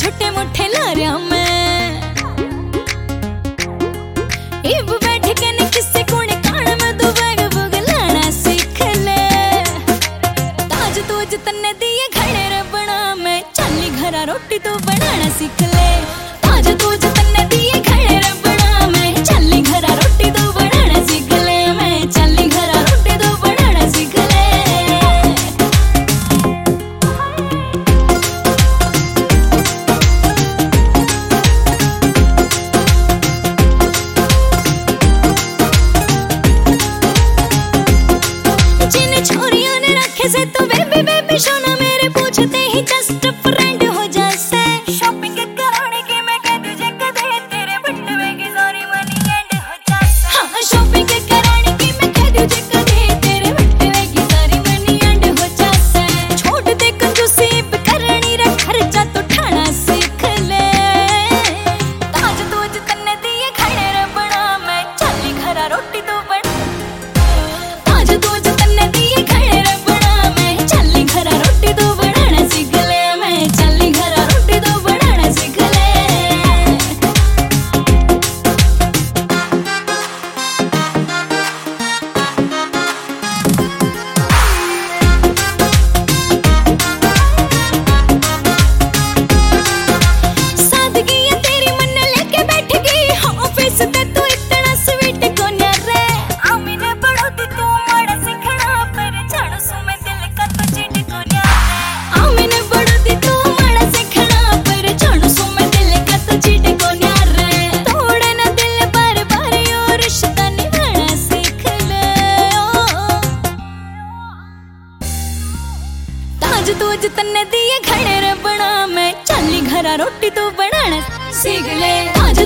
छोटे मोटे लारिया में इब बैठ के न किसी कोने कान में दो बैग बुगलाना सीख ले। ताज तूज तन्ने दिए घड़े रे बना में चली घरा रोटी तो बनाना सीख ले। ताज तूज तन्ने दिए घड़े रे बना में चली घरा रोटी तो बनाना सीख ले। मैं चली घरा रोटी तो बनाना सीख ले। छोरियों ने रखे से तो बेबी बेबी सोना मेरे पूछते ही जस्ट फ्रेंड हो जैसे। शॉपिंग कराने की मैं कह तुझे कदे तेरे बटवे की सारी मनी एंड हो जैसे। हाँ शॉपिंग कराने की मैं कह तुझे कदे तेरे बटवे की सारी मनी एंड हो जैसे। छोड़ दे कंजूसी करनी रे खर्चा तो ठाना सीख ले। ताज तूज तन्ने दिए खड़े रे बना मैं चली घरा रोटी तो बना। ताज तूज तन्ने दिए खड़े रे बना मैं चली घरा रोटी तो बनाना सीख ले। मैं चली घरा रोटी तो बनाना सीख ले। सादगी है तेरी मन लेके बैठ गई ऑफिस ते तू इतना स्वीट कोन्या रे। आमिने पड़ोती तू माड़ा सिखना पर जानो सुमे दिल का तो चिट कोन्या रे। आमिने पड़ोती तू माड़ा सिखना पर जानो सुमे दिल का तो चिट कोन्या रे। तोड़े ना दिल बार बार यो रिश्ता निभाना सीख ले। ताज तूज तन्ने दिए खड़े रे बना मैं चली घरा रोटी तो बनाना सीख ले। ताज